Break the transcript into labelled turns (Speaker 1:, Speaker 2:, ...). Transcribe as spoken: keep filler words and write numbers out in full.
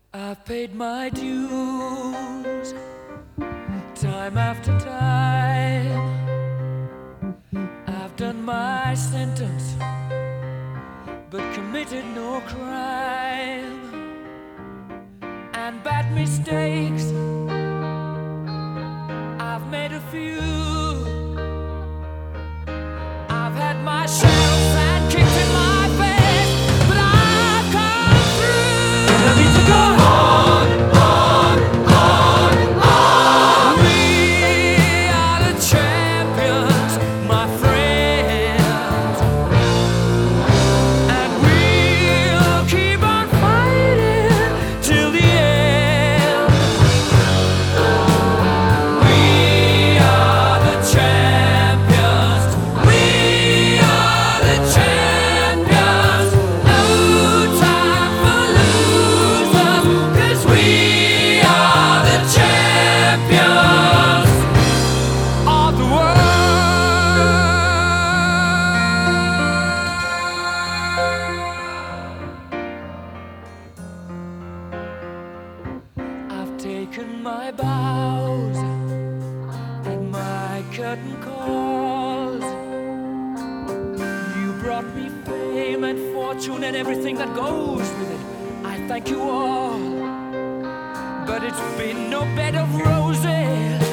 Speaker 1: I've paid my dues time after time. I've done my sentence but committed no crime. And bad mistakes, I've made a few. I've had my share of sand kicked in my face, but I've come through. I need to go on, on, on, on. We are the champions, my friends, and we'll keep on fighting till the end. We are the champions. We are the champions. No time for losers, 'cause we are the champions of the world. I've taken my bows and my curtain calls. You brought me fame and fortune and everything that goes with it. I thank you all, but it's been no bed of roses.